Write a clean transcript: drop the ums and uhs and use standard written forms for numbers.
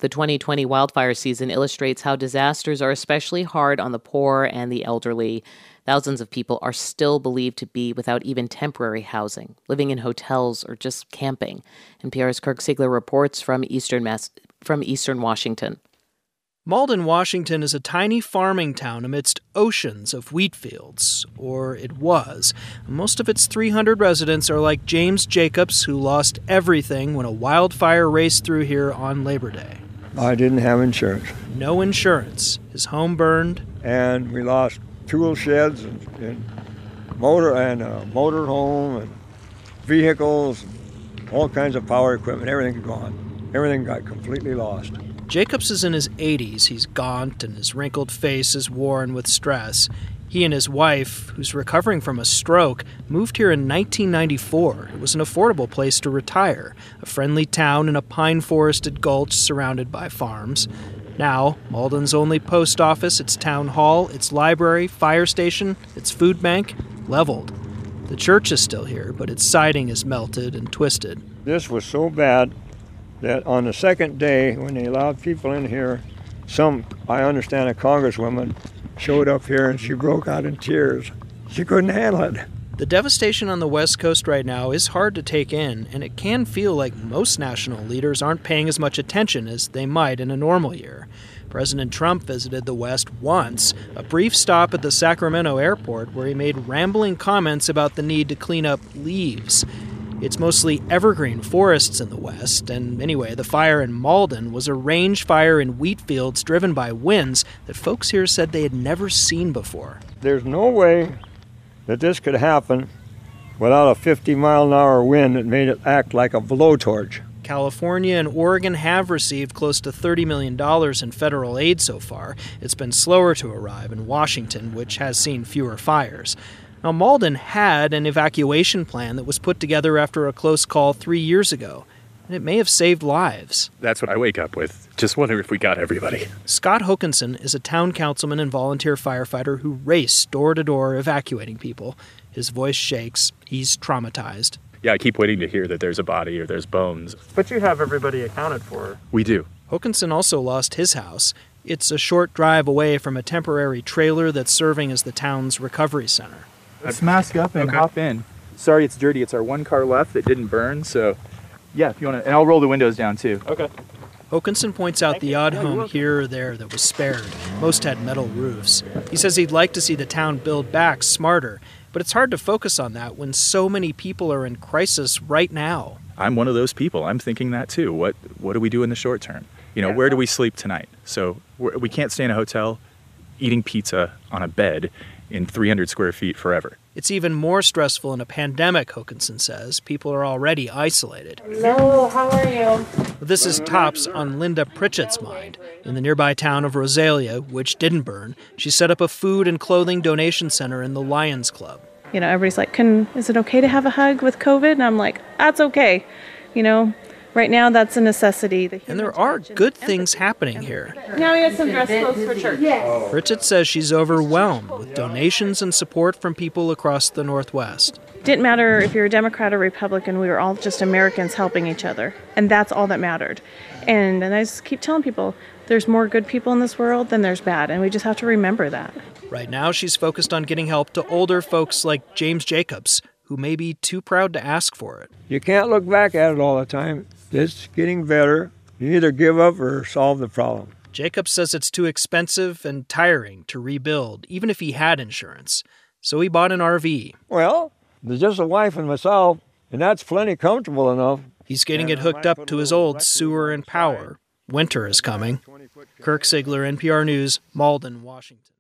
The 2020 wildfire season illustrates how disasters are especially hard on the poor and the elderly. Thousands of people are still believed to be without even temporary housing, living in hotels or just camping. NPR's Kirk Siegler reports from Eastern Washington. Malden, Washington is a tiny farming town amidst oceans of wheat fields, or it was. Most of its 300 residents are like James Jacobs, who lost everything when a wildfire raced through here on Labor Day. I didn't have insurance. No insurance. His home burned. And we lost tool sheds and motor home and vehicles, and all kinds of power equipment. Everything gone. Everything got completely lost. Jacobs is in his 80s. He's gaunt and his wrinkled face is worn with stress. He and his wife, who's recovering from a stroke, moved here in 1994. It was an affordable place to retire, a friendly town in a pine-forested gulch surrounded by farms. Now, Malden's only post office, its town hall, its library, fire station, its food bank, leveled. The church is still here, but its siding is melted and twisted. This was so bad that on the second day, when they allowed people in here, I understand a congresswoman showed up here and she broke out in tears. She couldn't handle it. The devastation on the West Coast right now is hard to take in, and it can feel like most national leaders aren't paying as much attention as they might in a normal year. President Trump visited the West once, a brief stop at the Sacramento airport where he made rambling comments about the need to clean up leaves. It's mostly evergreen forests in the West, and anyway, the fire in Malden was a range fire in wheat fields driven by winds that folks here said they had never seen before. There's no way that this could happen without a 50-mile-an-hour wind that made it act like a blowtorch. California and Oregon have received close to $30 million in federal aid so far. It's been slower to arrive in Washington, which has seen fewer fires. Now, Malden had an evacuation plan that was put together after a close call 3 years ago, and it may have saved lives. That's what I wake up with. Just wonder if we got everybody. Scott Hokanson is a town councilman and volunteer firefighter who raced door to door evacuating people. His voice shakes. He's traumatized. Yeah, I keep waiting to hear that there's a body or there's bones. But you have everybody accounted for. We do. Hokanson also lost his house. It's a short drive away from a temporary trailer that's serving as the town's recovery center. Let's mask up and hop in. Sorry it's dirty. It's our one car left that didn't burn, so yeah, if you want to, and I'll roll the windows down too. Okay. Hokanson points out the odd home here or there that was spared. Most had metal roofs. He says he'd like to see the town build back smarter, but it's hard to focus on that when so many people are in crisis right now. I'm one of those people. I'm thinking that too. What do we do in the short term? Where do we sleep tonight? So we can't stay in a hotel eating pizza on a bed in 300 square feet forever. It's even more stressful in a pandemic, Hokanson says. People are already isolated. Hello, how are you? This is tops on Linda Pritchett's mind. In the nearby town of Rosalia, which didn't burn, she set up a food and clothing donation center in the Lions Club. Everybody's like, is it okay to have a hug with COVID? And I'm like, that's okay. Right now, that's a necessity. And there are good things happening here. Now we have some dress clothes for church. Yes. Pritchett says she's overwhelmed with donations and support from people across the Northwest. Didn't matter if you're a Democrat or Republican, we were all just Americans helping each other. And that's all that mattered. And I just keep telling people, there's more good people in this world than there's bad, and we just have to remember that. Right now, she's focused on getting help to older folks like James Jacobs, who may be too proud to ask for it. You can't look back at it all the time. It's getting better. You either give up or solve the problem. Jacobs says it's too expensive and tiring to rebuild, even if he had insurance. So he bought an RV. Well, there's just a wife and myself, and that's plenty comfortable enough. He's getting it hooked up to his old sewer and power. Winter is coming. Kirk Siegler, NPR News, Malden, Washington.